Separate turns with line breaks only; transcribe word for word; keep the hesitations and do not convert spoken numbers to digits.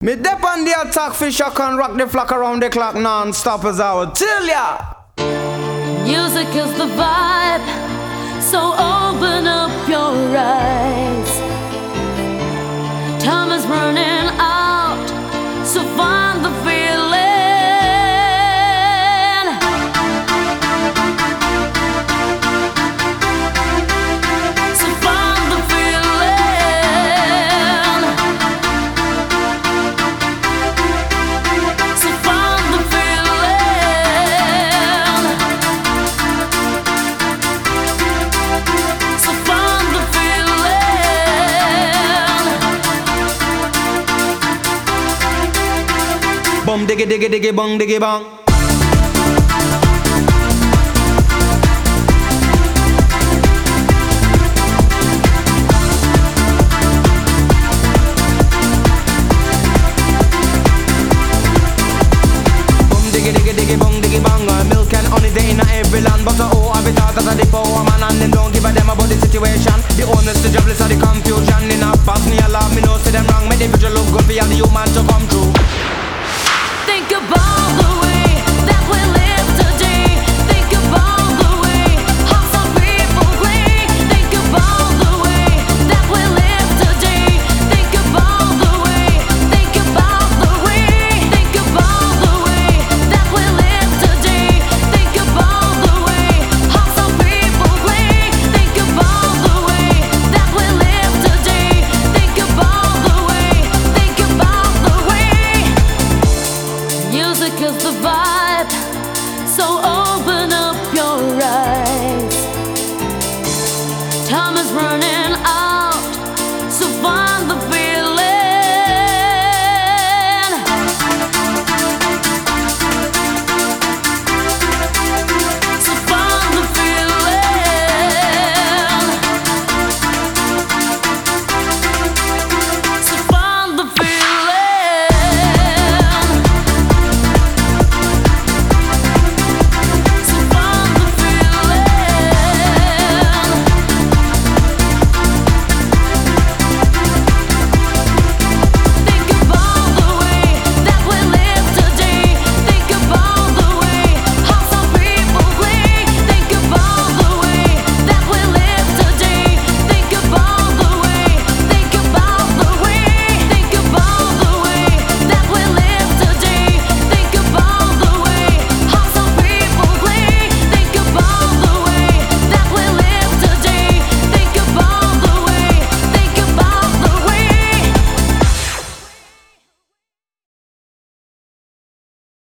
Me dep on the attack, fish I can rock the flock around the clock non-stop as I would tell ya.
Music is the vibe, so open up your eyes. Time is running out, so find the feeling. So find the feeling. So find the feeling. So find the feeling.
Bum diggy diggy diggy bong diggy bong. Bum diggy diggy diggy bong diggy bong. Uh, Milk and honey they in every land, but uh, oh, I be thought as a the poor man and them don't give a damn about the situation. The owners, the jobless, are the confusion. In a pass me alarm, me know say them wrong. Make the future look good for all the human to come.